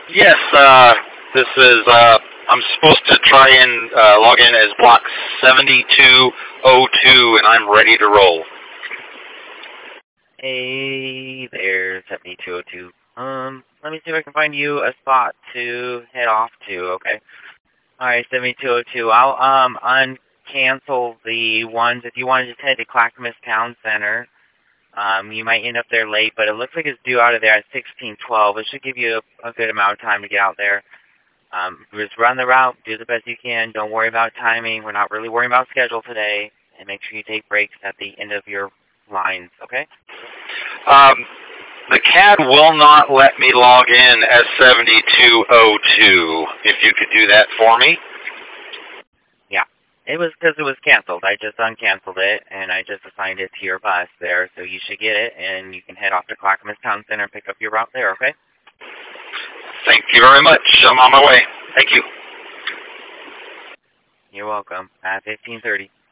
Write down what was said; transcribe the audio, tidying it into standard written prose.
Yes, this is, I'm supposed to try and log in as block 7202, and I'm ready to roll. Hey there, 7202. Let me see if I can find you a spot to head off to, okay? Alright, 7202. I'll, uncancel the ones. If you want to just head to Clackamas Town Center, you might end up there late, but it looks like it's due out of there at 1612. It should give you a good amount of time to get out there. Just run the route, do the best you can. Don't worry about timing. We're not really worrying about schedule today. And make sure you take breaks at the end of your lines, okay? The CAD will not let me log in as 7202. If you could do that for me. Yeah. It was because it was canceled. I just uncanceled it, and I just assigned it to your bus there, so you should get it, and you can head off to Clackamas Town Center and pick up your route there, okay? Thank you very much. I'm on my way. Thank you. You're welcome. At 15:30.